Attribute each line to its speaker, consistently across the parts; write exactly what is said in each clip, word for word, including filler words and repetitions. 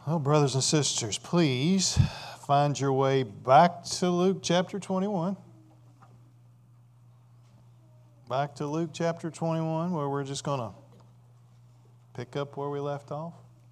Speaker 1: Well, brothers and sisters, please find your way back to Luke chapter twenty-one. Back to Luke chapter twenty-one, where we're just going to pick up where we left off.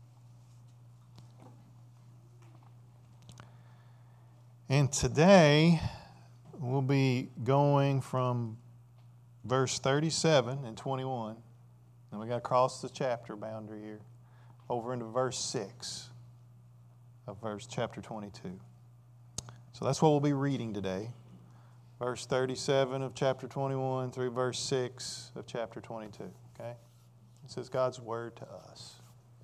Speaker 1: And today, we'll be going from verse thirty-seven and twenty-one. And we got to cross the chapter boundary here over into verse six of verse chapter twenty-two. So that's what we'll be reading today. Verse thirty-seven of chapter twenty-one through verse six of chapter twenty-two. Okay? This is God's word to us.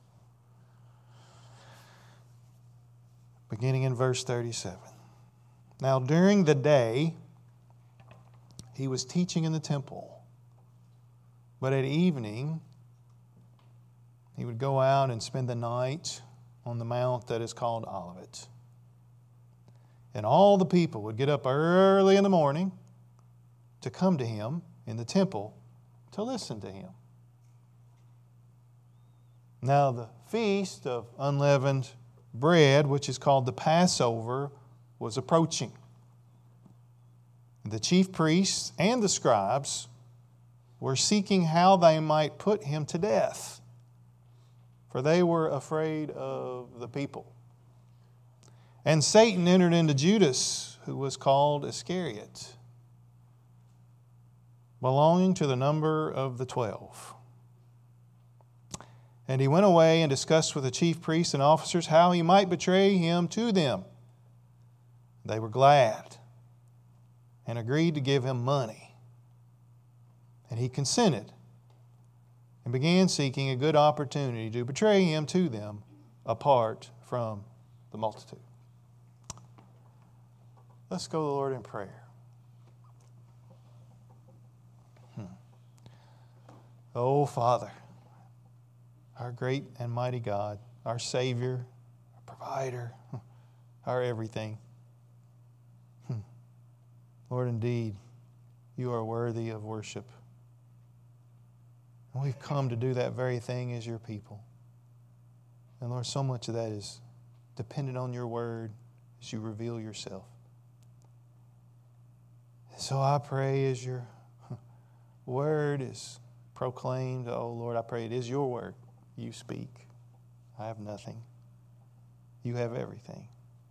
Speaker 1: Beginning in verse thirty-seven. Now during the day, he was teaching in the temple. But at evening, he would go out and spend the night on the mount that is called Olivet. And all the people would get up early in the morning to come to him in the temple to listen to him. Now the feast of unleavened bread, which is called the Passover, was approaching. The chief priests and the scribes were seeking how they might put him to death, for they were afraid of the people. And Satan entered into Judas, who was called Iscariot, belonging to the number of the twelve. And he went away and discussed with the chief priests and officers how he might betray him to them. They were glad and agreed to give him money. And he consented and began seeking a good opportunity to betray him to them apart from the multitude. Let's go to the Lord in prayer. Hmm. Oh, Father, our great and mighty God, our Savior, our provider, our everything. Hmm. Lord, indeed, you are worthy of worship. And we've come to do that very thing as your people. And Lord, so much of that is dependent on your word as you reveal yourself. So I pray as your word is proclaimed, oh Lord, I pray it is your word. You speak. I have nothing. You have everything.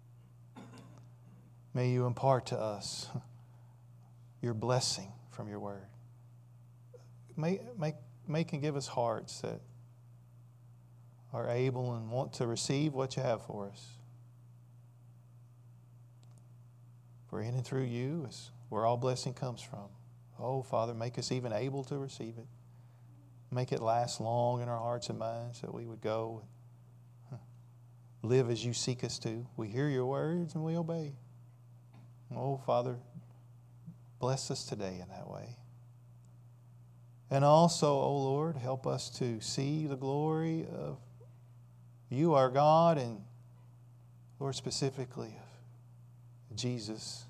Speaker 1: May you impart to us your blessing from your word. May, make, make and give us hearts that are able and want to receive what you have for us. For in and through you is where all blessing comes from. Oh, Father, make us even able to receive it. Make it last long in our hearts and minds that we would go and live as you seek us to. We hear your words and we obey. Oh, Father, bless us today in that way. And also, oh Lord, help us to see the glory of you, our God, and Lord, specifically of Jesus,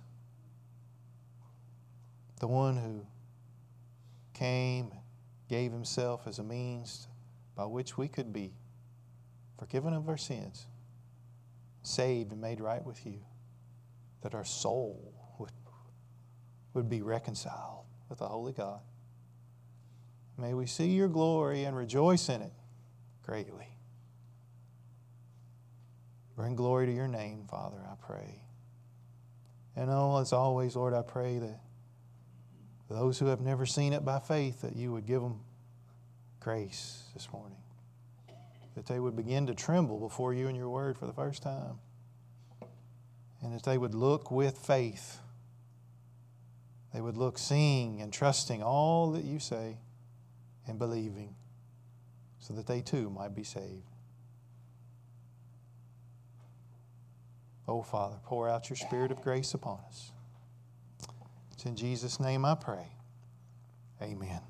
Speaker 1: the one who came and gave himself as a means by which we could be forgiven of our sins, saved and made right with you, that our soul would, would be reconciled with the Holy God. May we see your glory and rejoice in it greatly. Bring glory to your name, Father, I pray. And oh, as always, Lord, I pray that those who have never seen it by faith, that you would give them grace this morning. That they would begin to tremble before you and your word for the first time. And that they would look with faith. They would look seeing and trusting all that you say and believing, so that they too might be saved. Oh, Father, pour out your spirit of grace upon us. It's in Jesus' name I pray. Amen.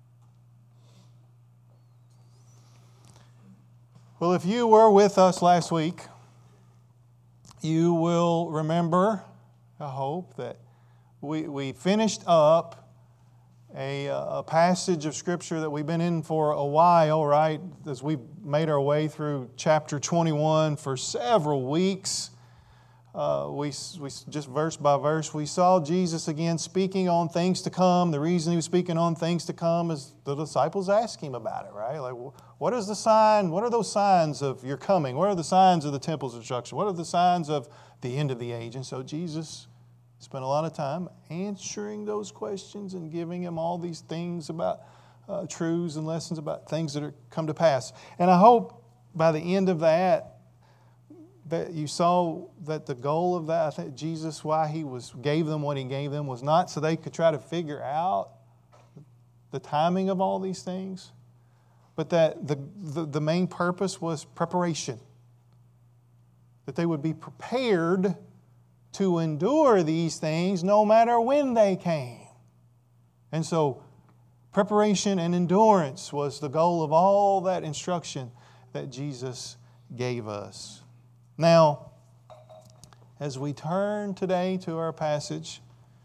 Speaker 1: Well, if you were with us last week, you will remember, I hope, that we, we finished up a, a passage of Scripture that we've been in for a while, right? As we've made our way through chapter twenty-one for several weeks. Uh, we, we just verse by verse, we saw Jesus again speaking on things to come. The reason He was speaking on things to come is the disciples asked Him about it, right? Like, what is the sign? What are those signs of your coming? What are the signs of the temple's destruction? What are the signs of the end of the age? And so Jesus spent a lot of time answering those questions and giving Him all these things about uh, truths and lessons about things that are come to pass. And I hope by the end of that, that you saw that the goal of that, I think Jesus, why He was gave them what He gave them, was not so they could try to figure out the timing of all these things, but that the, the, the main purpose was preparation. That they would be prepared to endure these things no matter when they came. And so preparation and endurance was the goal of all that instruction that Jesus gave us. Now, as we turn today to our passage,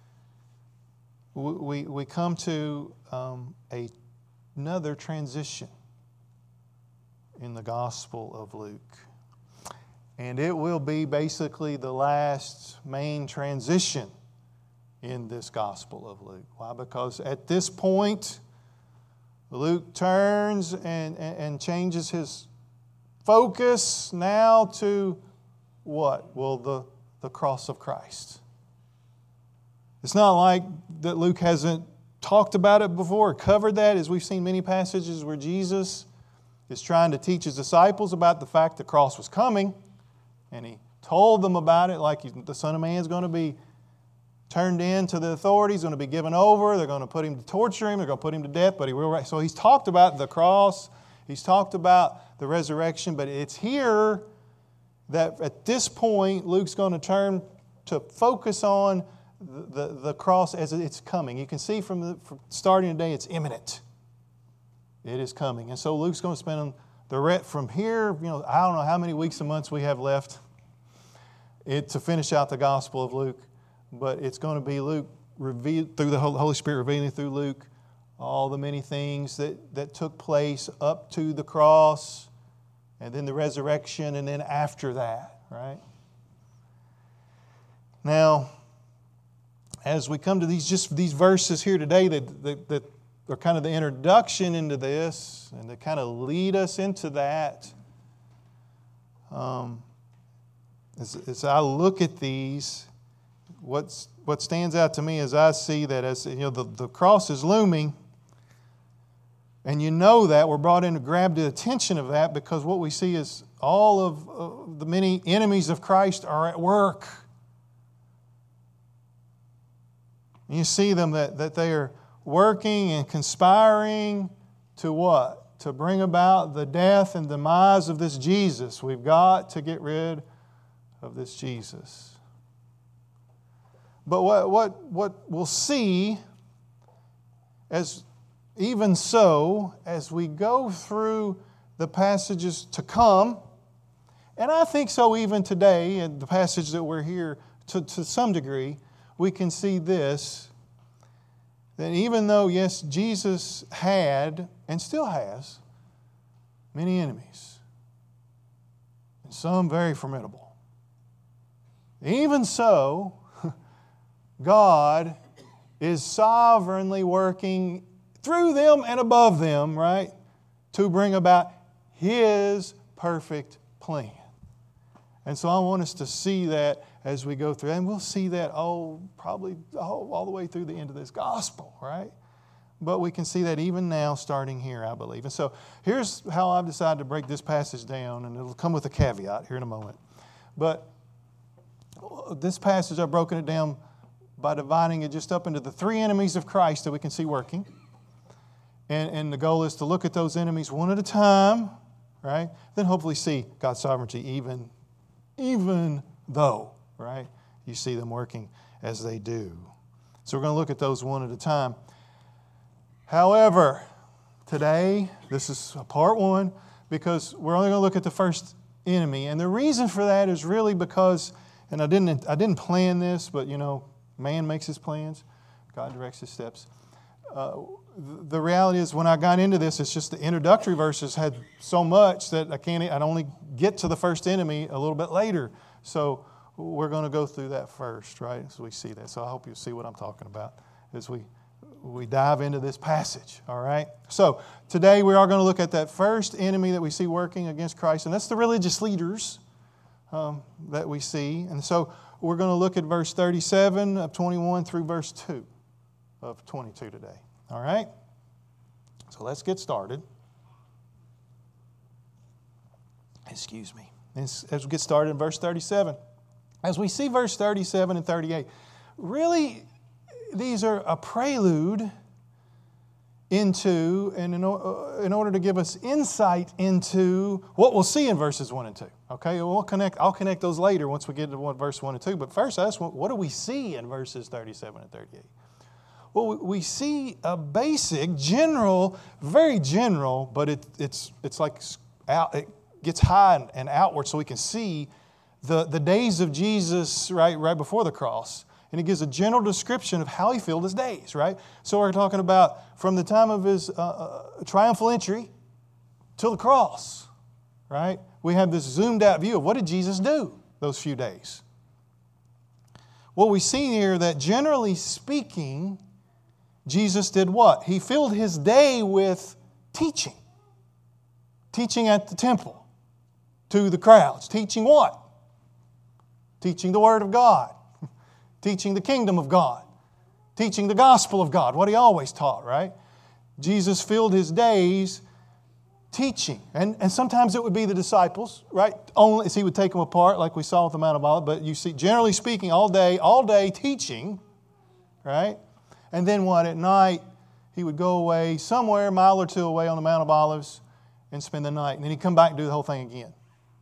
Speaker 1: we, we come to um, a, another transition in the Gospel of Luke. And it will be basically the last main transition in this Gospel of Luke. Why? Because at this point, Luke turns and, and, and changes his focus now to what? Well, the, the cross of Christ. It's not like that Luke hasn't talked about it before or covered that, as we've seen many passages where Jesus is trying to teach His disciples about the fact the cross was coming, and He told them about it, like the Son of Man is going to be turned in to the authorities, going to be given over, they're going to put Him to torture Him, they're going to put Him to death, but He will. So He's talked about the cross, He's talked about the resurrection, but it's here that at this point Luke's going to turn to focus on the, the, the cross as it's coming. You can see from, the, from starting today it's imminent. It is coming. And so Luke's going to spend the rest from here, you know, I don't know how many weeks and months we have left it to finish out the Gospel of Luke, but it's going to be Luke revealed through the Holy Spirit revealing through Luke all the many things that, that took place up to the cross and then the resurrection and then after that, right? Now, as we come to these just these verses here today that, that, that are kind of the introduction into this and that kind of lead us into that, um, as, as I look at these, what's, what stands out to me is I see that as you know the, the cross is looming. And you know that. We're brought in to grab the attention of that because what we see is all of uh, the many enemies of Christ are at work. And you see them that, that they are working and conspiring to what? To bring about the death and demise of this Jesus. We've got to get rid of this Jesus. But what, what, what we'll see as even so, as we go through the passages to come, and I think so even today, in the passage that we're here, to, to some degree, we can see this, that even though, yes, Jesus had, and still has, many enemies, and some very formidable. Even so, God is sovereignly working through them and above them, right, to bring about His perfect plan. And so I want us to see that as we go through. And we'll see that, oh, probably oh, all the way through the end of this gospel, right? But we can see that even now, starting here, I believe. And so here's how I've decided to break this passage down, and it'll come with a caveat here in a moment. But this passage, I've broken it down by dividing it just up into the three enemies of Christ that we can see working. And, and the goal is to look at those enemies one at a time, right? Then hopefully see God's sovereignty even, even though, right, you see them working as they do. So we're going to look at those one at a time. However, today, this is part one, because we're only going to look at the first enemy. And the reason for that is really because, and I didn't, I didn't plan this, but, you know, man makes his plans. God directs his steps. uh, the reality is when I got into this, it's just the introductory verses had so much that I can't, I'd only get to the first enemy a little bit later. So we're going to go through that first, right? So we see that. So I hope you see what I'm talking about as we we dive into this passage, all right? So today we are going to look at that first enemy that we see working against Christ, and that's the religious leaders um, that we see. And so we're going to look at verse thirty-seven of twenty-one through verse two of twenty-two today, all right? So let's get started. Excuse me. As, as we get started in verse thirty-seven. As we see verse thirty-seven and thirty-eight, really these are a prelude into, and in, uh, in order to give us insight into what we'll see in verses one and two. Okay, we'll connect, I'll connect those later once we get to one, verse one and two. But first, us, what do we see in verses thirty-seven and thirty-eight? Well, we see a basic, general, very general, but it, it's, it's like out, it gets high and outward so we can see the, the days of Jesus right, right before the cross. And it gives a general description of how he filled his days, right? So we're talking about from the time of his uh, uh, triumphal entry till the cross, right? We have this zoomed out view of what did Jesus do those few days. Well, we see here that generally speaking, Jesus did what? He filled his day with teaching. Teaching at the temple to the crowds. Teaching what? Teaching the Word of God. Teaching the kingdom of God. Teaching the gospel of God. What he always taught, right? Jesus filled his days teaching. And, and sometimes it would be the disciples, right? Only as he would take them apart like we saw at the Mount of Olives. But you see, generally speaking, all day, all day teaching, right? And then what? At night, he would go away somewhere, a mile or two away on the Mount of Olives and spend the night. And then he'd come back and do the whole thing again.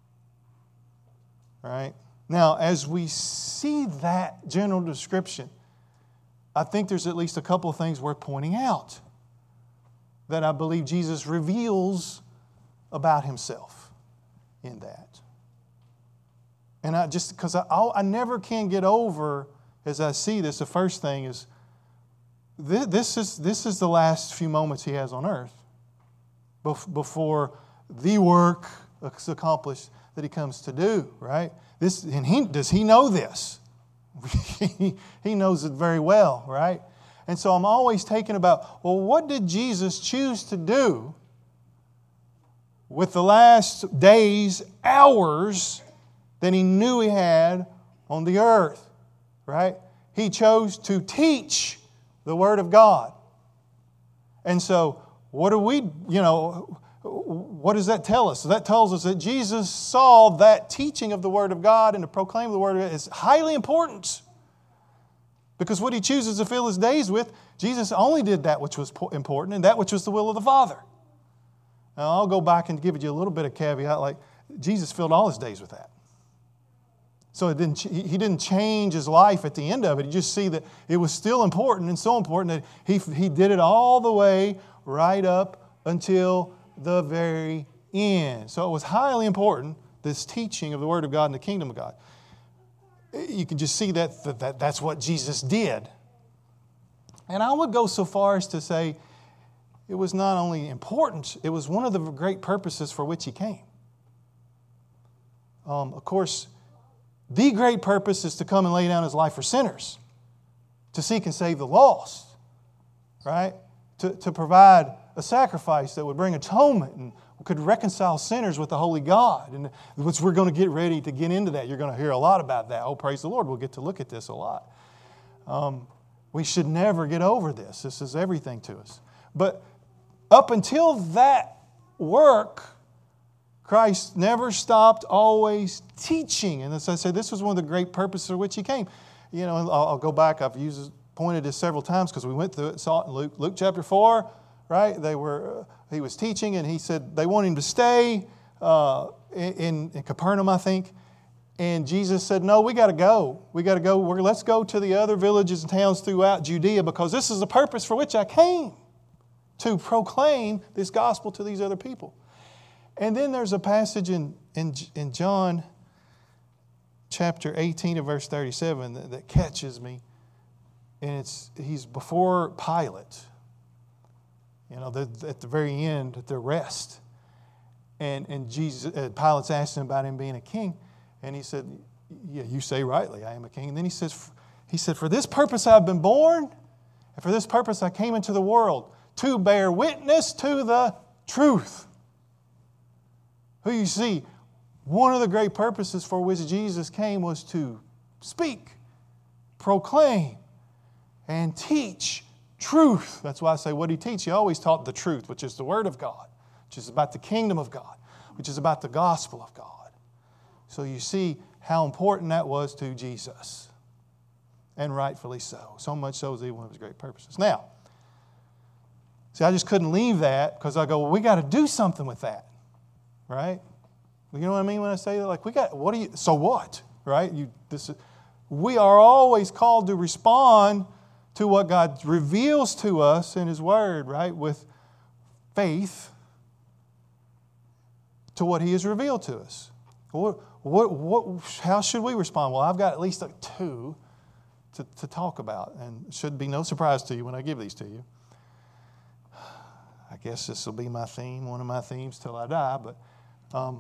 Speaker 1: All right? Now, as we see that general description, I think there's at least a couple of things worth pointing out that I believe Jesus reveals about himself in that. And I just, because I, I never can get over, as I see this, the first thing is, this, this is, this is the last few moments he has on earth before the work is accomplished that he comes to do, right? This, and he, does he know this? He knows it very well, right? And so I'm always taken about, well, what did Jesus choose to do with the last days, hours that he knew he had on the earth, right? He chose to teach the Word of God. And so what do we, you know, what does that tell us? So that tells us that Jesus saw that teaching of the Word of God and to proclaim the Word of God is highly important. Because what he chooses to fill his days with, Jesus only did that which was important and that which was the will of the Father. Now I'll go back and give you a little bit of caveat, like Jesus filled all his days with that. So it didn't, he didn't change his life at the end of it. You just see that it was still important and so important that he, he did it all the way right up until the very end. So it was highly important, this teaching of the Word of God and the kingdom of God. You can just see that, that, that that's what Jesus did. And I would go so far as to say it was not only important, it was one of the great purposes for which he came. Um, of course, the great purpose is to come and lay down his life for sinners, to seek and save the lost, right? To, to provide a sacrifice that would bring atonement and could reconcile sinners with the holy God. And which we're going to get ready to get into that. You're going to hear a lot about that. Oh, praise the Lord. We'll get to look at this a lot. Um, we should never get over this. This is everything to us. But up until that work, Christ never stopped always teaching. And as I said, this was one of the great purposes for which he came. You know, I'll, I'll go back. I've used pointed this several times because we went through it, saw it in Luke, Luke chapter four, right? They were, uh, he was teaching and he said they want him to stay uh, in, in Capernaum, I think. And Jesus said, no, we got to go. We got to go. We're, let's go to the other villages and towns throughout Judea because this is the purpose for which I came, to proclaim this gospel to these other people. And then there's a passage in, in, in John chapter eighteen and verse thirty-seven that, that catches me. And it's he's before Pilate. You know, at the very end, at their rest. And, and Jesus, uh, Pilate's asked him about him being a king. And he said, yeah, you say rightly, I am a king. And then he says, he said, for this purpose I've been born, and for this purpose I came into the world, to bear witness to the truth. Who you see, one of the great purposes for which Jesus came was to speak, proclaim, and teach truth. That's why I say, what did he teach? He always taught the truth, which is the Word of God, which is about the kingdom of God, which is about the gospel of God. So you see how important that was to Jesus. And rightfully so. So much so is even one of his great purposes. Now, see, I just couldn't leave that because I go, well, we got to do something with that. Right? You know what I mean when I say that? Like, we got, what do you, so what? Right? You, this, we are always called to respond to what God reveals to us in His Word, right? With faith to what He has revealed to us. What, what, what, how should we respond? Well, I've got at least two to, to talk about, and it should be no surprise to you when I give these to you. I guess this will be my theme, one of my themes till I die, but um,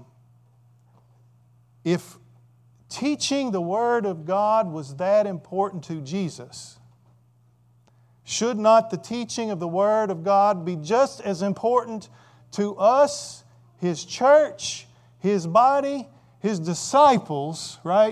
Speaker 1: if teaching the Word of God was that important to Jesus, should not the teaching of the Word of God be just as important to us, His church, His body, His disciples, right?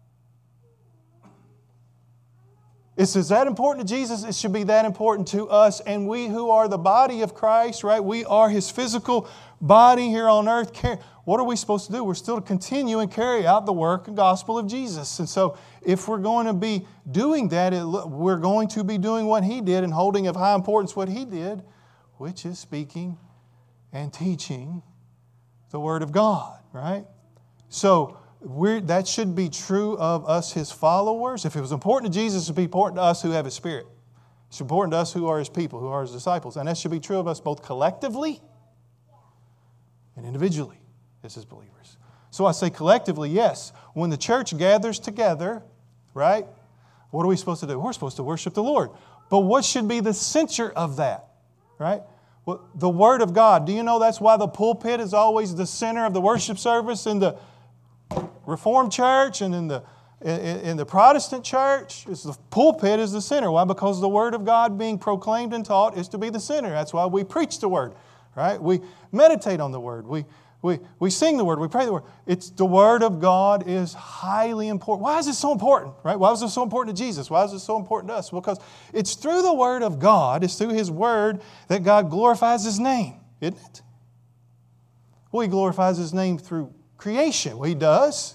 Speaker 1: It's as that important to Jesus, it should be that important to us. And we who are the body of Christ, right? We are His physical body here on earth. What are we supposed to do? We're still to continue and carry out the work and gospel of Jesus. And so if we're going to be doing that, it, we're going to be doing what He did and holding of high importance what He did, which is speaking and teaching the Word of God, right? So we're, that should be true of us, His followers. If it was important to Jesus, it should be important to us who have His Spirit. It's important to us who are His people, who are His disciples. And that should be true of us both collectively and individually as His believers. So I say collectively, yes. When the church gathers together, right, what are we supposed to do? We're supposed to worship the Lord. But what should be the center of that, right? Well, the Word of God. Do you know that's why the pulpit is always the center of the worship service in the Reformed church and in the in, in the Protestant church? It's the pulpit is the center. Why? Because the Word of God being proclaimed and taught is to be the center. That's why we preach the Word, right? We meditate on the Word. We We, we sing the Word. We pray the Word. It's the Word of God is highly important. Why is it so important? Right? Why is it so important to Jesus? Why is it so important to us? Because it's through the Word of God, it's through His Word that God glorifies His name, isn't it? Well, He glorifies His name through creation. Well, He does.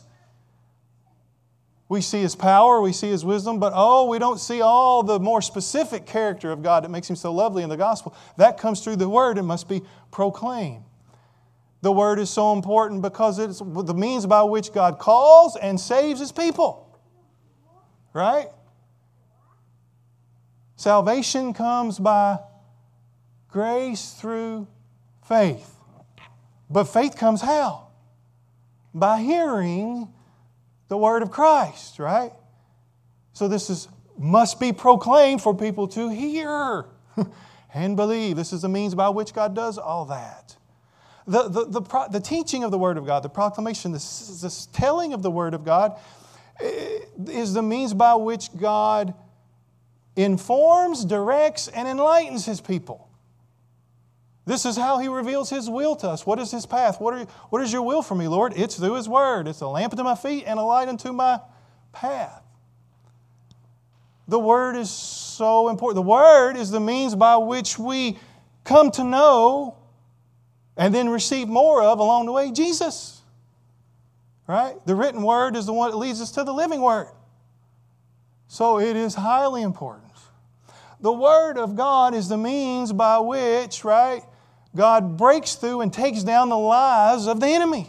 Speaker 1: We see His power, we see His wisdom, but oh, we don't see all the more specific character of God that makes Him so lovely in the gospel. That comes through the Word and must be proclaimed. The Word is so important because it's the means by which God calls and saves His people. Right? Salvation comes by grace through faith. But faith comes how? By hearing the Word of Christ, right? So this is must be proclaimed for people to hear and believe. This is the means by which God does all that. The, the, the, the teaching of the Word of God, the proclamation, the, the telling of the Word of God is the means by which God informs, directs, and enlightens His people. This is how He reveals His will to us. What is His path? What, are, what is your will for me, Lord? It's through His Word. It's a lamp unto my feet and a light unto my path. The Word is so important. The Word is the means by which we come to know and then receive more of along the way Jesus. Right? The written Word is the one that leads us to the living Word. So it is highly important. The Word of God is the means by which, right, God breaks through and takes down the lies of the enemy.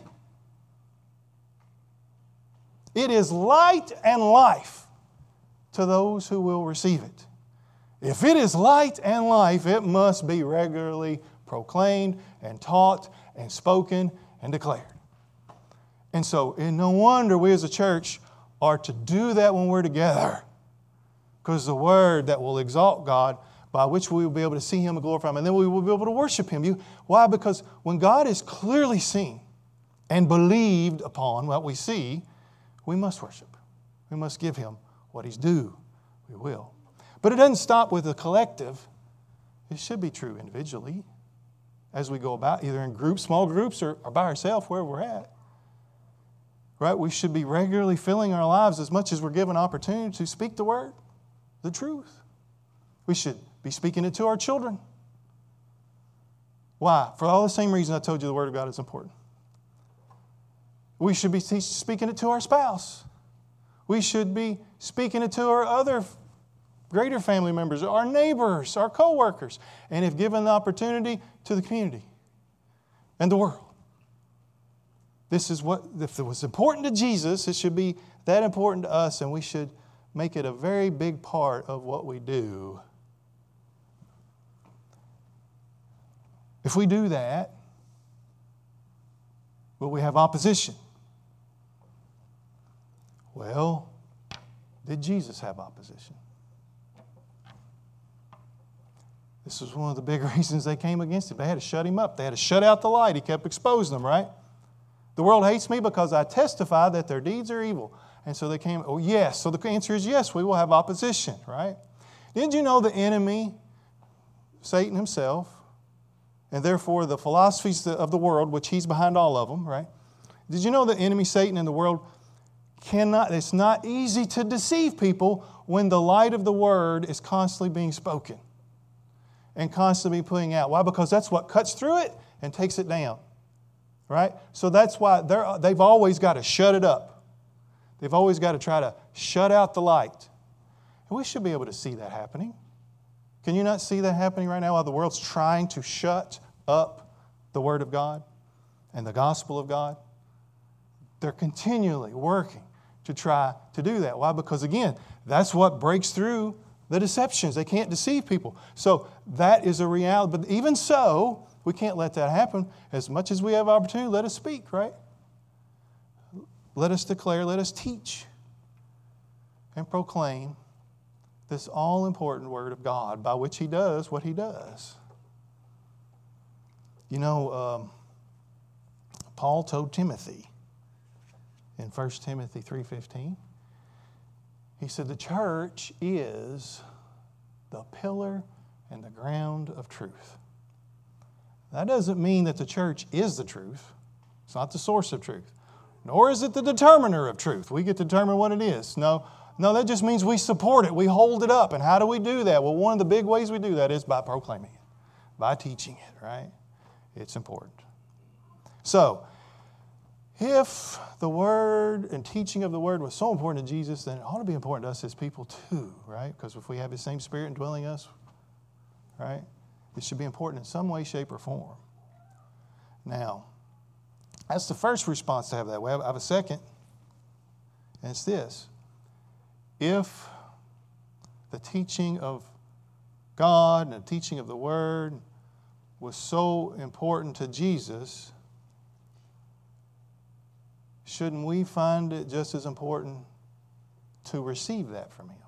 Speaker 1: It is light and life to those who will receive it. If it is light and life, it must be regularly proclaimed and taught and spoken and declared. And so, and no wonder we as a church are to do that when we're together. Because the Word that will exalt God by which we will be able to see Him and glorify Him. And then we will be able to worship Him. You, why? Because when God is clearly seen and believed upon what we see, we must worship. We must give Him what He's due. We will. But it doesn't stop with the collective. It should be true individually as we go about, either in groups, small groups, or, or by ourselves, wherever we're at. Right? We should be regularly filling our lives as much as we're given opportunity to speak the Word, the truth. We should be speaking it to our children. Why? For all the same reason I told you the Word of God is important. We should be teach, speaking it to our spouse. We should be speaking it to our other greater family members, our neighbors, our co-workers, and if given the opportunity, to the community and the world. This is what, if it was important to Jesus, it should be that important to us, and we should make it a very big part of what we do. If we do that, will we have opposition? Well, did Jesus have opposition? This was one of the big reasons they came against him. They had to shut him up. They had to shut out the light. He kept exposing them, right? The world hates me because I testify that their deeds are evil. And so they came, oh yes. So the answer is yes, we will have opposition, right? Did you know the enemy, Satan himself, and therefore the philosophies of the world, which he's behind all of them, right? Did you know the enemy, Satan, and the world cannot, it's not easy to deceive people when the light of the Word is constantly being spoken and constantly putting out. Why? Because that's what cuts through it and takes it down. Right? So that's why they're, they've always got to shut it up. They've always got to try to shut out the light. And we should be able to see that happening. Can you not see that happening right now while the world's trying to shut up the Word of God and the gospel of God? They're continually working to try to do that. Why? Because again, that's what breaks through the deceptions. They can't deceive people. So that is a reality. But even so, we can't let that happen. As much as we have opportunity, let us speak, right? Let us declare, let us teach and proclaim this all-important Word of God by which He does what He does. You know, um, Paul told Timothy in First Timothy three fifteen, he said, the church is the pillar and the ground of truth. That doesn't mean that the church is the truth. It's not the source of truth. Nor is it the determiner of truth. We get to determine what it is. No, no, that just means we support it. We hold it up. And how do we do that? Well, one of the big ways we do that is by proclaiming it, by teaching it, right? It's important. So, if the Word and teaching of the Word was so important to Jesus, then it ought to be important to us as people too, right? Because if we have His same Spirit indwelling us, right? It should be important in some way, shape, or form. Now, that's the first response to have that way. I have a second, and it's this. If the teaching of God and the teaching of the Word was so important to Jesus, shouldn't we find it just as important to receive that from Him?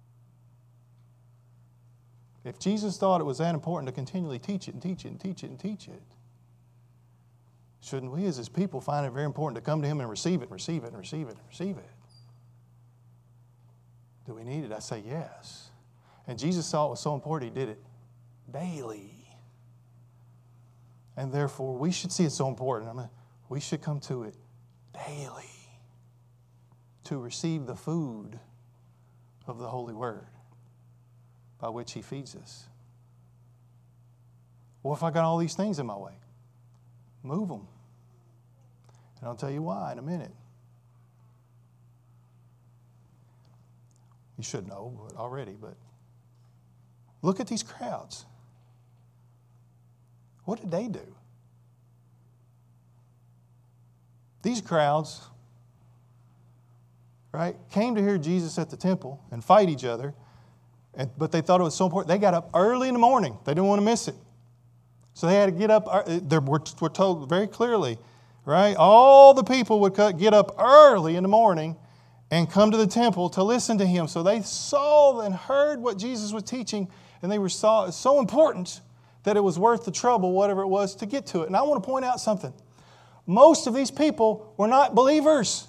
Speaker 1: If Jesus thought it was that important to continually teach it and teach it and teach it and teach it, shouldn't we as His people find it very important to come to Him and receive it and receive it and receive it and receive it? Do we need it? I say yes. And Jesus saw it was so important He did it daily. And therefore, we should see it so important. I mean, we should come to it daily to receive the food of the Holy Word by which He feeds us. Well, if I got all these things in my way, move them. And I'll tell you why in a minute. You should know already, but look at these crowds. What did they do? These crowds, right, came to hear Jesus at the temple and fight each other, and, but they thought it was so important. They got up early in the morning. They didn't want to miss it. So they had to get up. We're, we're told very clearly, right, all the people would get up early in the morning and come to the temple to listen to Him. So they saw and heard what Jesus was teaching and they were so, so important that it was worth the trouble, whatever it was, to get to it. And I want to point out something. Most of these people were not believers.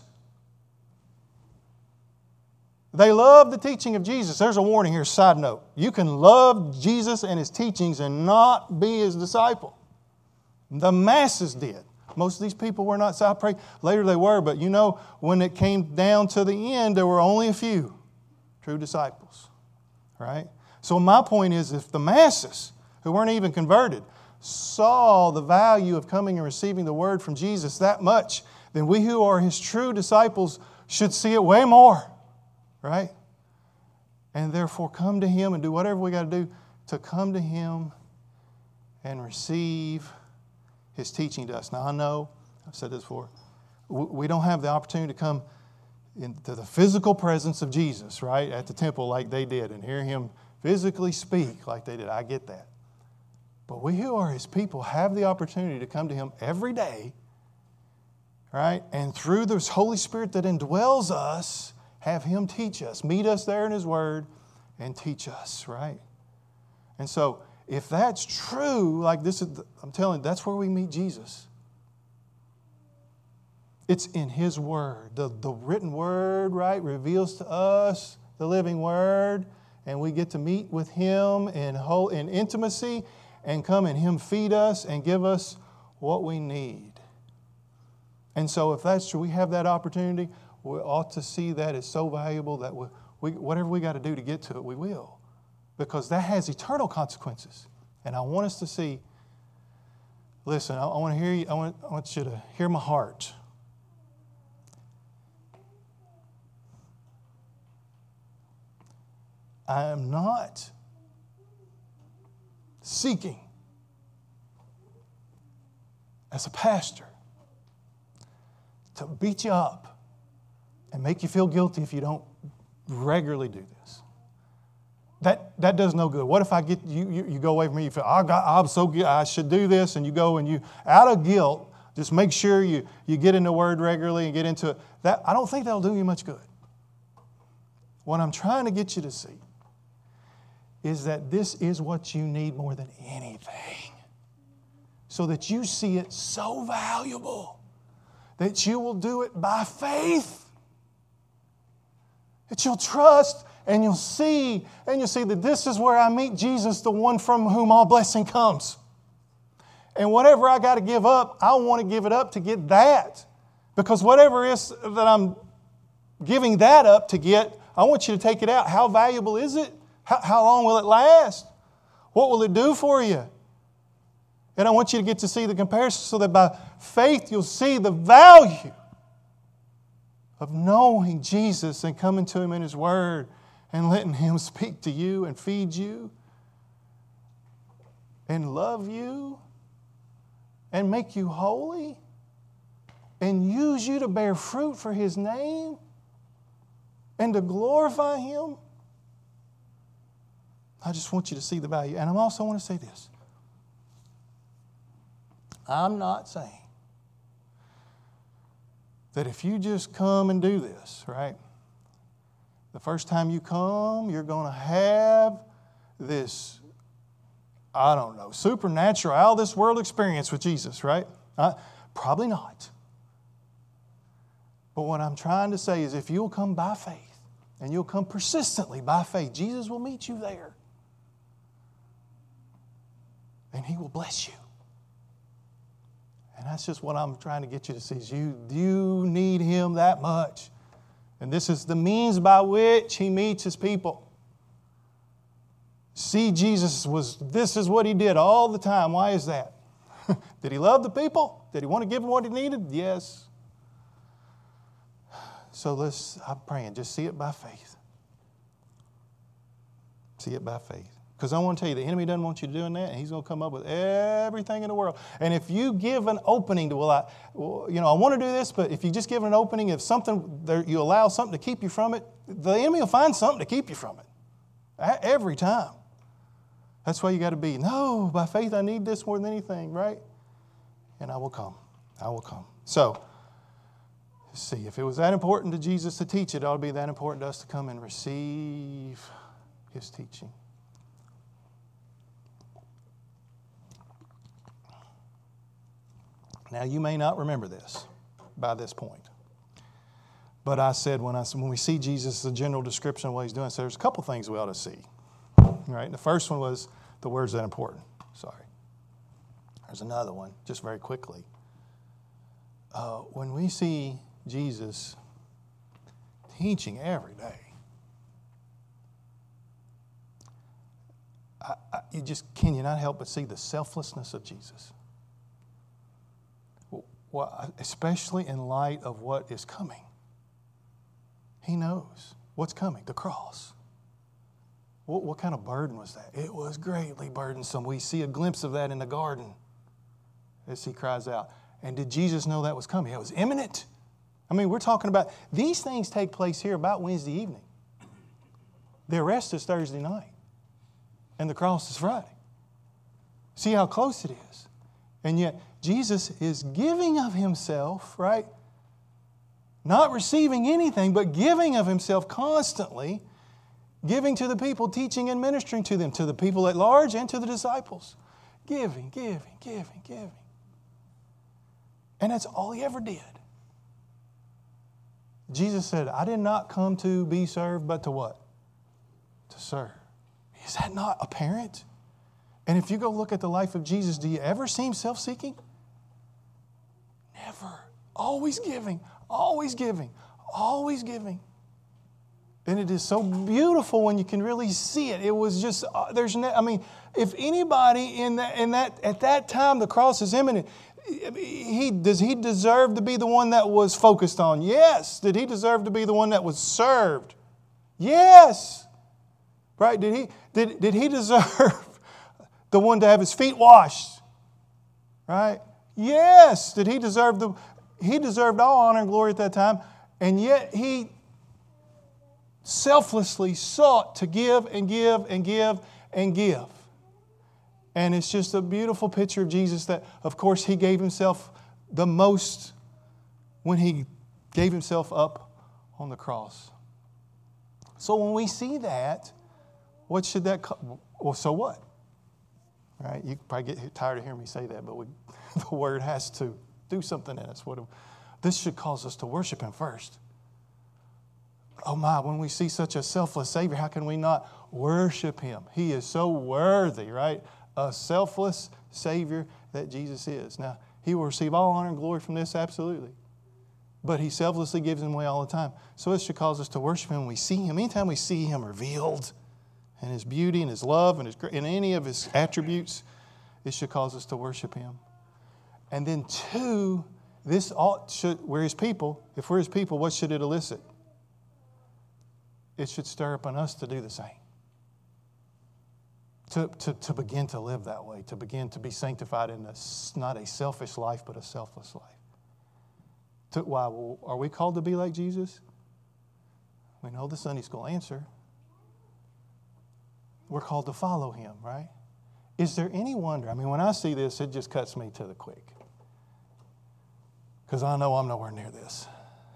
Speaker 1: They loved the teaching of Jesus. There's a warning here, side note. You can love Jesus and His teachings and not be His disciple. The masses did. Most of these people were not. So I pray later they were, but you know, when it came down to the end, there were only a few true disciples. Right? So my point is, if the masses who weren't even converted saw the value of coming and receiving the word from Jesus that much, then we who are His true disciples should see it way more. Right? And therefore come to Him and do whatever we got to do to come to Him and receive His teaching to us. Now I know, I've said this before, we don't have the opportunity to come into the physical presence of Jesus, right, at the temple like they did and hear Him physically speak like they did. I get that. But we who are His people have the opportunity to come to Him every day, right, and through the Holy Spirit that indwells us, have Him teach us, meet us there in His Word, and teach us, right? And so, if that's true, like this is, I'm telling you, that's where we meet Jesus. It's in His Word. The, the written Word, right, reveals to us the living Word, and we get to meet with Him in, whole, in intimacy and come and Him feed us and give us what we need. And so, if that's true, we have that opportunity. We ought to see that as so valuable that we, we, whatever we got to do to get to it, we will. Because that has eternal consequences. And I want us to see, listen, I, I want to hear you, I want, I want you to hear my heart. I am not seeking as a pastor to beat you up and make you feel guilty if you don't regularly do this. That that does no good. What if I get you you, you go away from me, you feel, I got, I'm so good, I should do this, and you go and you, out of guilt, just make sure you, you get in the Word regularly and get into it. That, I don't think that'll do you much good. What I'm trying to get you to see is that this is what you need more than anything. So that you see it so valuable that you will do it by faith. That you'll trust and you'll see, and you'll see that this is where I meet Jesus, the one from whom all blessing comes. And whatever I got to give up, I want to give it up to get that. Because whatever it is that I'm giving that up to get, I want you to take it out. How valuable is it? How, how long will it last? What will it do for you? And I want you to get to see the comparison so that by faith you'll see the value of knowing Jesus and coming to Him in His Word and letting Him speak to you and feed you and love you and make you holy and use you to bear fruit for His name and to glorify Him. I just want you to see the value. And I also want to say this. I'm not saying that if you just come and do this, right? The first time you come, you're going to have this, I don't know, supernatural, out of this world experience with Jesus, right? Uh, probably not. But what I'm trying to say is if you'll come by faith, and you'll come persistently by faith, Jesus will meet you there. And He will bless you. And that's just what I'm trying to get you to see. Is you, you need Him that much. And this is the means by which He meets His people. See, Jesus was, this is what He did all the time. Why is that? Did He love the people? Did He want to give them what He needed? Yes. So let's, I'm praying, just see it by faith. See it by faith. Because I want to tell you, the enemy doesn't want you doing that, and he's going to come up with everything in the world. And if you give an opening to, well, I, well, you know, I want to do this, but if you just give an opening, if something, there, you allow something to keep you from it, the enemy will find something to keep you from it. Every time. That's why you got to be, no, by faith I need this more than anything, right? And I will come. I will come. So, see, if it was that important to Jesus to teach, it ought to be that important to us to come and receive His teaching. Now, you may not remember this by this point. But I said when I when we see Jesus, the general description of what he's doing, so there's a couple things we ought to see. Right? The first one was the words that are important. Sorry. There's another one, just very quickly. Uh, when we see Jesus teaching every day, I, I, you just can you not help but see the selflessness of Jesus? Well, especially in light of what is coming. He knows what's coming, the cross. What, what kind of burden was that? It was greatly burdensome. We see a glimpse of that in the garden as he cries out. And did Jesus know that was coming? It was imminent. I mean, we're talking about, these things take place here about Wednesday evening. The arrest is Thursday night. And the cross is Friday. See how close it is. And yet, Jesus is giving of himself, right? Not receiving anything, but giving of himself constantly, giving to the people, teaching and ministering to them, to the people at large and to the disciples. Giving, giving, giving, giving. And that's all he ever did. Jesus said, I did not come to be served, but to what? To serve. Is that not apparent? And if you go look at the life of Jesus, do you ever seem self-seeking? Never. Always giving, always giving, always giving. And it is so beautiful when you can really see it. It was just, uh, there's no, I mean, if anybody in that, in that, at that time the cross is imminent, he, does he deserve to be the one that was focused on? Yes. Did he deserve to be the one that was served? Yes. Right? Did he, did, did he deserve the one to have his feet washed? Right? Yes. Did he deserve the, he deserved all honor and glory at that time, and yet he selflessly sought to give and give and give and give. And it's just a beautiful picture of Jesus that, of course, he gave himself the most when he gave himself up on the cross. So when we see that, what should that, co- well, so what? Right? You probably get tired of hearing me say that, but we, the Word has to do something in us. What, this should cause us to worship him first. Oh my, when we see such a selfless Savior, how can we not worship him? He is so worthy, right? A selfless Savior that Jesus is. Now, he will receive all honor and glory from this, absolutely. But he selflessly gives him away all the time. So it should cause us to worship him when we see him. Anytime we see him revealed and his beauty and his love and, his, and any of his attributes, it should cause us to worship him. And then two, this ought should, we're his people. If we're his people, what should it elicit? It should stir up in us to do the same. To, to, to begin to live that way, to begin to be sanctified in this, not a selfish life, but a selfless life. To, why? Well, are we called to be like Jesus? We know the Sunday school answer. We're called to follow him, right? Is there any wonder? I mean, when I see this, it just cuts me to the quick. Because I know I'm nowhere near this.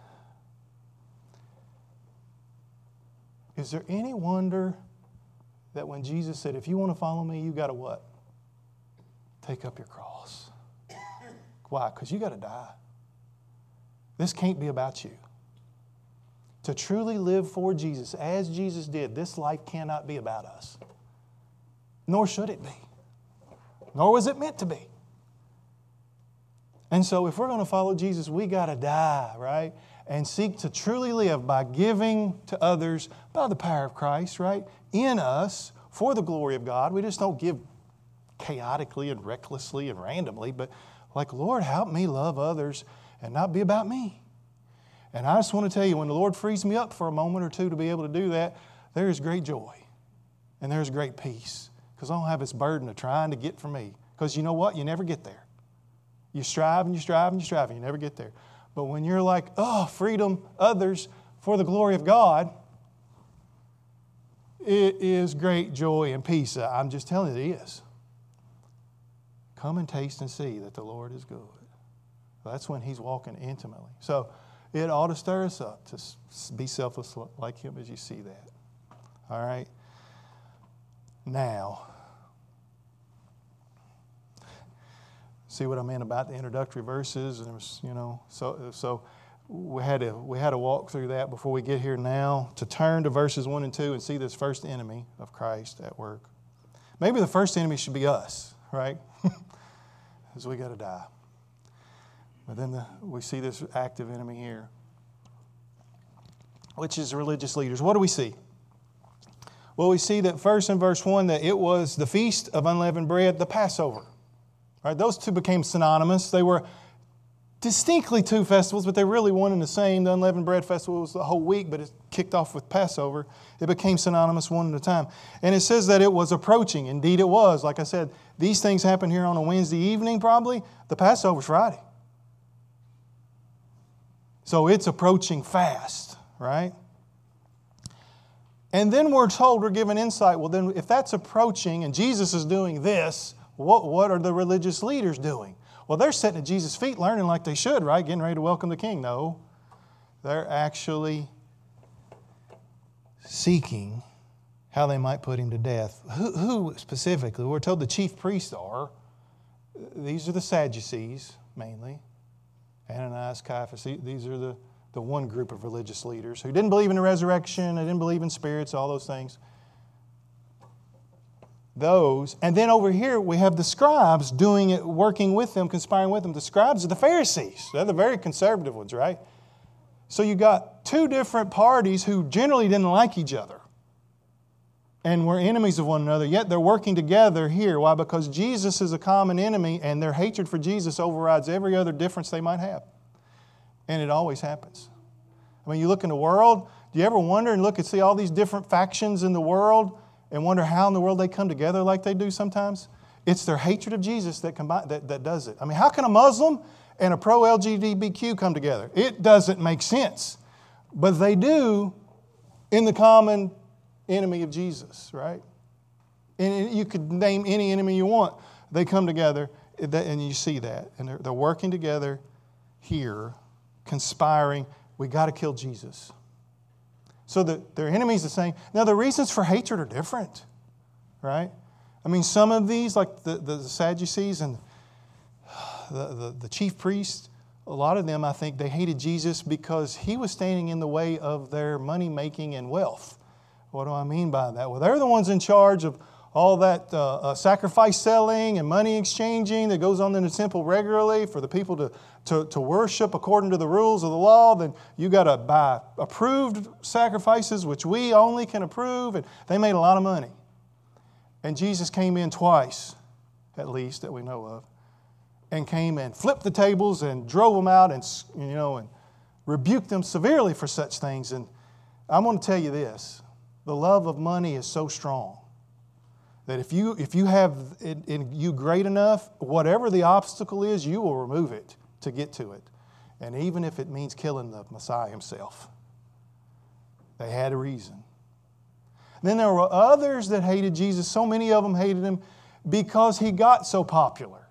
Speaker 1: Is there any wonder that when Jesus said, if you want to follow me, you got to what? Take up your cross. Why? Because you got to die. This can't be about you. To truly live for Jesus, as Jesus did, this life cannot be about us. Nor should it be. Nor was it meant to be. And so if we're going to follow Jesus, we got to die, right? And seek to truly live by giving to others by the power of Christ, right? In us, for the glory of God. We just don't give chaotically and recklessly and randomly, but like, Lord, help me love others and not be about me. And I just want to tell you, when the Lord frees me up for a moment or two to be able to do that, there is great joy and there's great peace, because I don't have this burden of trying to get from me. Because you know what? You never get there. You strive and you strive and you strive and you never get there. But when you're like, oh, freedom, others, for the glory of God, it is great joy and peace. I'm just telling you, it is. Come and taste and see that the Lord is good. That's when he's walking intimately. So it ought to stir us up to be selfless like him as you see that. All right? Now, See what I mean about the introductory verses? And it was, you know, so so we had to we had to walk through that before we get here now to turn to verses one and two and see this first enemy of Christ at work. Maybe the first enemy should be us, right? Because we got to die. But then the, we see this active enemy here, which is religious leaders. What do we see? Well, we see that first in verse one that it was the feast of unleavened bread, the Passover. Right? Those two became synonymous. They were distinctly two festivals, but they're really one and the same. The unleavened bread festival was the whole week, but it kicked off with Passover. It became synonymous one at a time. And it says that it was approaching. Indeed, it was. Like I said, these things happen here on a Wednesday evening probably. The Passover's Friday. So it's approaching fast, right? And then we're told, we're given insight, well then if that's approaching and Jesus is doing this, what, what are the religious leaders doing? Well, they're sitting at Jesus' feet learning like they should, right? Getting ready to welcome the king. No, they're actually seeking how they might put him to death. Who, who specifically? We're told the chief priests are. These are the Sadducees, mainly. Ananias, Caiaphas. These are the, the one group of religious leaders who didn't believe in the resurrection, they didn't believe in spirits, all those things. Those. And then over here we have the scribes doing it, working with them, conspiring with them. The scribes are the Pharisees. They're the very conservative ones, right? So you got two different parties who generally didn't like each other and were enemies of one another, yet they're working together here. Why? Because Jesus is a common enemy and their hatred for Jesus overrides every other difference they might have. And it always happens. I mean, you look in the world, do you ever wonder and look and see all these different factions in the world and wonder how in the world they come together like they do sometimes? It's their hatred of Jesus that, combine, that, that does it. I mean, how can a Muslim and a pro-L G B T Q come together? It doesn't make sense. But they do in the common enemy of Jesus, right? And you could name any enemy you want. They come together, and you see that. And they're, they're working together here, conspiring. We got to kill Jesus. So the, their enemy's the same. Now, the reasons for hatred are different, right? I mean, some of these, like the, the Sadducees and the, the, the chief priests, a lot of them, I think, they hated Jesus because he was standing in the way of their money-making and wealth. What do I mean by that? Well, they're the ones in charge of all that uh, uh, sacrifice selling and money exchanging that goes on in the temple regularly for the people to, to, to worship according to the rules of the law. Then you got to buy approved sacrifices, which we only can approve. And they made a lot of money. And Jesus came in twice, at least, that we know of, and came and flipped the tables and drove them out and, you know, and rebuked them severely for such things. And I'm going to tell you this. The love of money is so strong that if you if you have in, in you great enough, whatever the obstacle is, you will remove it to get to it. And even if it means killing the Messiah himself. They had a reason. Then there were others that hated Jesus. So many of them hated him because he got so popular.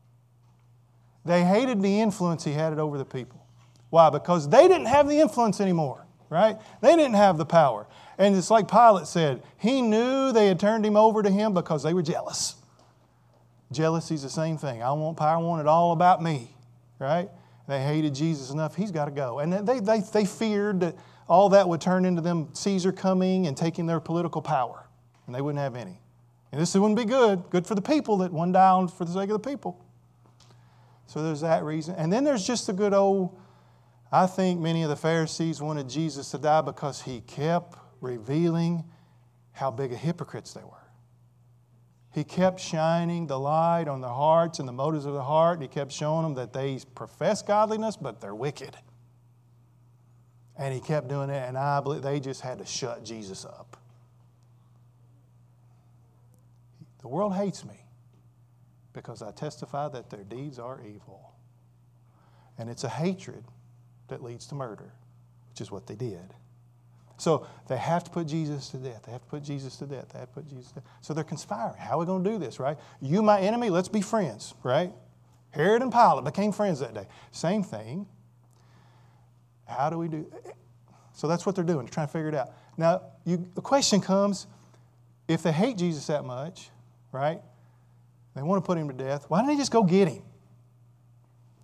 Speaker 1: They hated the influence he had over the people. Why? Because they didn't have the influence anymore, right? They didn't have the power. And it's like Pilate said, he knew they had turned him over to him because they were jealous. Jealousy's the same thing. I want power, I want it all about me, right? They hated Jesus enough, he's got to go. And they, they, they feared that all that would turn into them Caesar coming and taking their political power. And they wouldn't have any. And this wouldn't be good. Good for the people that one died for the sake of the people. So there's that reason. And then there's just the good old, I think many of the Pharisees wanted Jesus to die because he kept revealing how big of hypocrites they were. He kept shining the light on their hearts and the motives of their heart. He kept showing them that they profess godliness, but they're wicked. And he kept doing that, and I believe they just had to shut Jesus up. The world hates me because I testify that their deeds are evil. And it's a hatred that leads to murder, which is what they did. So they have to put Jesus to death. They have to put Jesus to death. They have to put Jesus to death. So they're conspiring. How are we going to do this, right? You, my enemy, let's be friends, right? Herod and Pilate became friends that day. Same thing. How do we do it? So that's what they're doing. They're trying to figure it out. Now, you, the question comes, if they hate Jesus that much, right? They want to put him to death. Why don't they just go get him?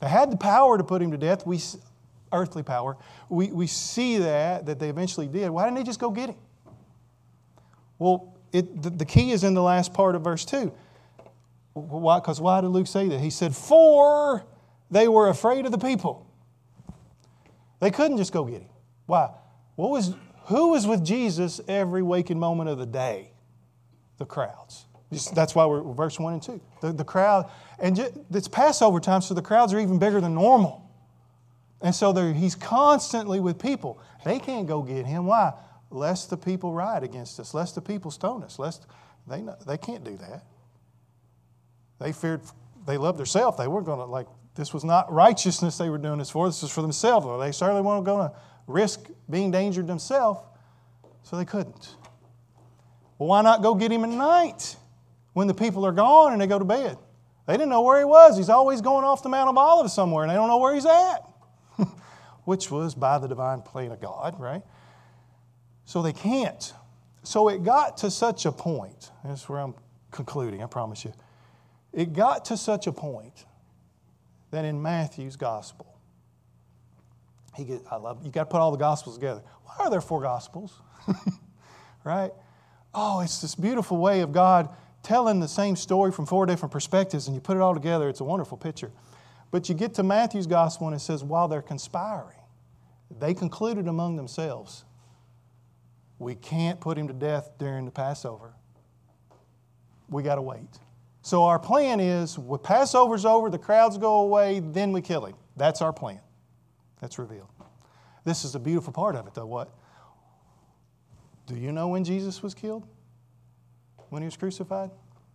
Speaker 1: They had the power to put him to death, we, earthly power. We, we see that, that they eventually did. Why didn't they just go get him? Well, it, the, the key is in the last part of verse two. Why? Because why did Luke say that? He said, for they were afraid of the people. They couldn't just go get him. Why? What was, who was with Jesus every waking moment of the day? The crowds. That's why we're verse one and two. The, the crowd, and just, it's Passover time, so the crowds are even bigger than normal. And so he's constantly with people. They can't go get him. Why? Lest the people riot against us, lest the people stone us. Lest they they can't do that. They feared, they loved themselves. They weren't going to, like, this was not righteousness they were doing this for. This was for themselves. They certainly weren't going to risk being endangered themselves, so they couldn't. Well, why not go get him at night when the people are gone and they go to bed? They didn't know where he was. He's always going off the Mount of Olives somewhere, and they don't know where he's at, which was by the divine plan of God, right? So they can't. So it got to such a point. That's where I'm concluding, I promise you. It got to such a point that in Matthew's gospel, he get, I love, you got to put all the gospels together. Why are there four gospels? Right? Oh, it's this beautiful way of God telling the same story from four different perspectives, and you put it all together. It's a wonderful picture. But you get to Matthew's gospel, and it says, while they're conspiring, they concluded among themselves, we can't put him to death during the Passover. We got to wait. So our plan is, when Passover's over, the crowds go away, then we kill him. That's our plan. That's revealed. This is the beautiful part of it, though. What? Do you know when Jesus was killed? When he was crucified?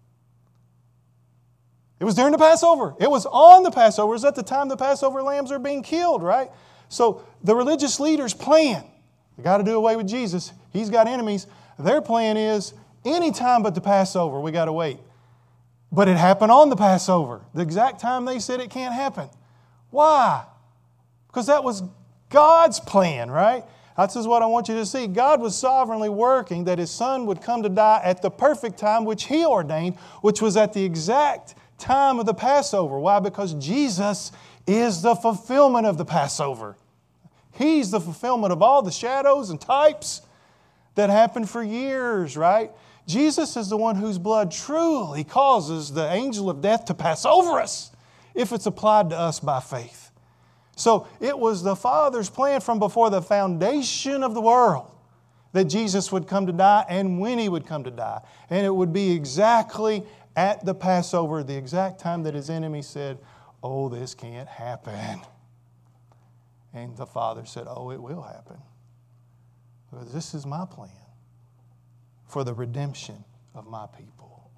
Speaker 1: It was during the Passover. It was on the Passover. It was at the time the Passover lambs are being killed, right? So the religious leaders' plan, they got to do away with Jesus. He's got enemies. Their plan is, any time but the Passover, we got to wait. But it happened on the Passover, the exact time they said it can't happen. Why? Because that was God's plan, right? This is what I want you to see. God was sovereignly working that His Son would come to die at the perfect time which He ordained, which was at the exact time of the Passover. Why? Because Jesus is the fulfillment of the Passover. He's the fulfillment of all the shadows and types that happened for years, right? Jesus is the one whose blood truly causes the angel of death to pass over us if it's applied to us by faith. So it was the Father's plan from before the foundation of the world that Jesus would come to die and when He would come to die. And it would be exactly at the Passover, the exact time that His enemy said, oh, this can't happen. And the Father said, oh, it will happen. Because this is my plan for the redemption of my people.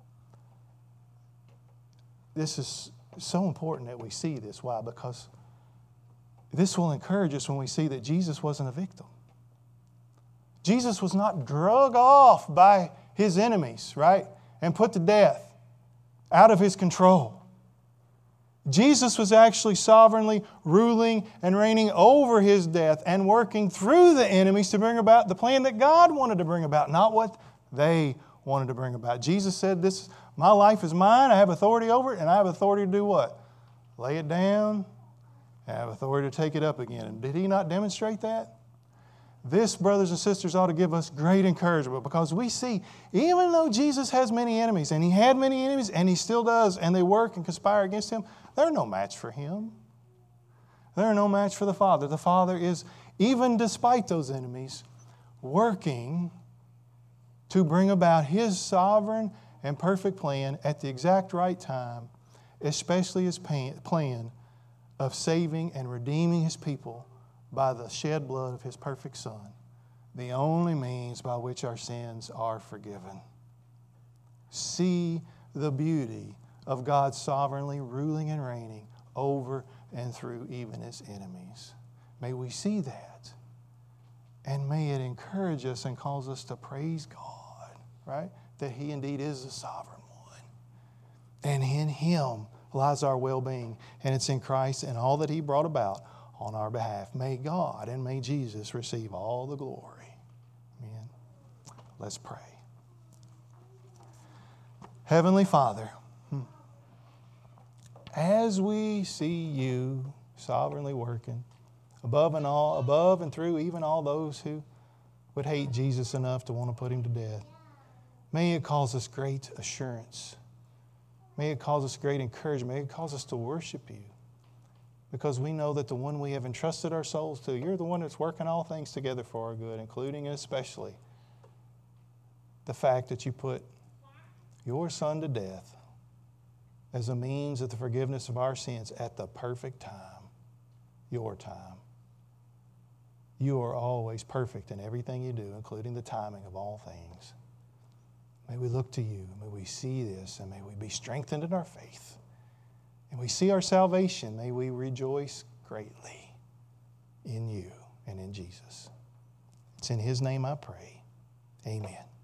Speaker 1: This is so important that we see this. Why? Because this will encourage us when we see that Jesus wasn't a victim. Jesus was not drug off by His enemies, right? And put to death out of His control. Jesus was actually sovereignly ruling and reigning over His death and working through the enemies to bring about the plan that God wanted to bring about, not what they wanted to bring about. Jesus said, "This, my life is mine. I have authority over it, and I have authority to do what? Lay it down. I have authority to take it up again." And did He not demonstrate that? This, brothers and sisters, ought to give us great encouragement because we see, even though Jesus has many enemies, and He had many enemies, and He still does, and they work and conspire against Him, they're no match for Him. They're no match for the Father. The Father is, even despite those enemies, working to bring about His sovereign and perfect plan at the exact right time, especially His plan of saving and redeeming His people by the shed blood of His perfect Son, the only means by which our sins are forgiven. See the beauty of God sovereignly ruling and reigning over and through even His enemies. May we see that, and may it encourage us and cause us to praise God, right? That He indeed is the sovereign one. And in Him lies our well-being, and it's in Christ and all that He brought about on our behalf. May God and may Jesus receive all the glory. Amen. Let's pray. Heavenly Father, as we see you sovereignly working above and all, above and through even all those who would hate Jesus enough to want to put him to death, may it cause us great assurance. May it cause us great encouragement. May it cause us to worship you, because we know that the one we have entrusted our souls to, you're the one that's working all things together for our good, including and especially the fact that you put your Son to death as a means of the forgiveness of our sins at the perfect time, your time. You are always perfect in everything you do, including the timing of all things. May we look to you. May we see this, and may we be strengthened in our faith. And we see our salvation. May we rejoice greatly in you and in Jesus. It's in his name I pray. Amen.